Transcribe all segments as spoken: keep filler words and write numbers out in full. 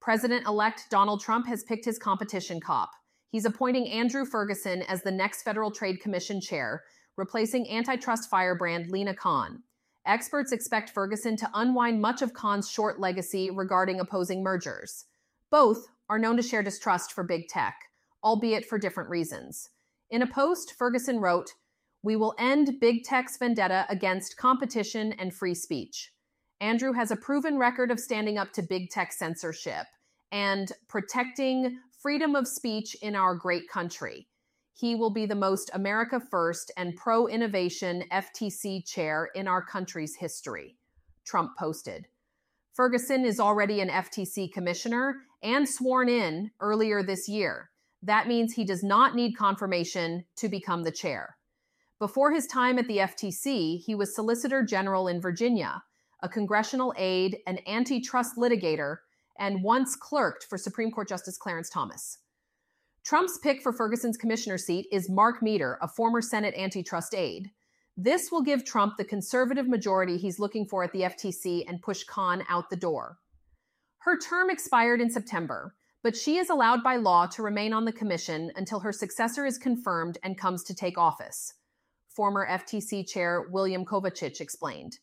President-elect Donald Trump has picked his competition cop. He's appointing Andrew Ferguson as the next Federal Trade Commission chair, replacing antitrust firebrand Lina Khan. Experts expect Ferguson to unwind much of Khan's short legacy regarding opposing mergers. Both are known to share distrust for big tech, albeit for different reasons. In a post, Ferguson wrote, "We will end big tech's vendetta against competition and free speech. Andrew has a proven record of standing up to big tech censorship and protecting freedom of speech in our great country. He will be the most America First and pro-innovation F T C chair in our country's history," Trump posted. Ferguson is already an F T C commissioner and sworn in earlier this year. That means he does not need confirmation to become the chair. Before his time at the F T C, he was Solicitor General in Virginia, a congressional aide, an antitrust litigator, and once clerked for Supreme Court Justice Clarence Thomas. Trump's pick for Ferguson's commissioner seat is Mark Meador, a former Senate antitrust aide. This will give Trump the conservative majority he's looking for at the F T C and push Khan out the door. Her term expired in September, but she is allowed by law to remain on the commission until her successor is confirmed and comes to take office, former F T C chair William Kovacic explained.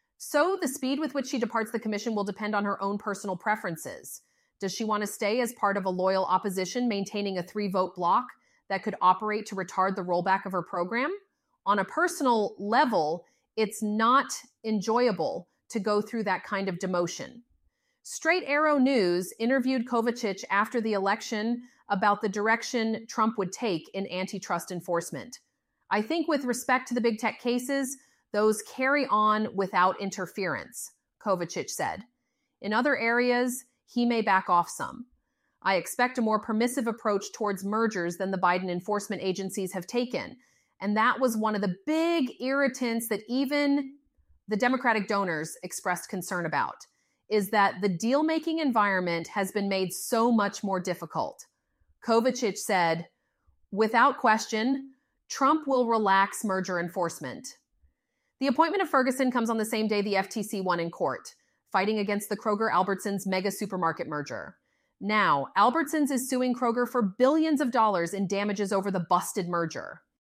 So the speed with which she departs the commission will depend on her own personal preferences. Does she want to stay as part of a loyal opposition maintaining a three-vote bloc that could operate to retard the rollback of her program? On a personal level, it's not enjoyable to go through that kind of demotion. Straight Arrow News interviewed Kovacic after the election about the direction Trump would take in antitrust enforcement. "I think with respect to the big tech cases, those carry on without interference," Kovacic said. In other areas, he may back off some. "I expect a more permissive approach towards mergers than the Biden enforcement agencies have taken." And that was one of the big irritants that even the Democratic donors expressed concern about, is that the deal-making environment has been made so much more difficult. Kovacic said, "Without question, Trump will relax merger enforcement." The appointment of Ferguson comes on the same day the F T C won in court, fighting against the Kroger-Albertsons mega supermarket merger. Now, Albertsons is suing Kroger for billions of dollars in damages over the busted merger.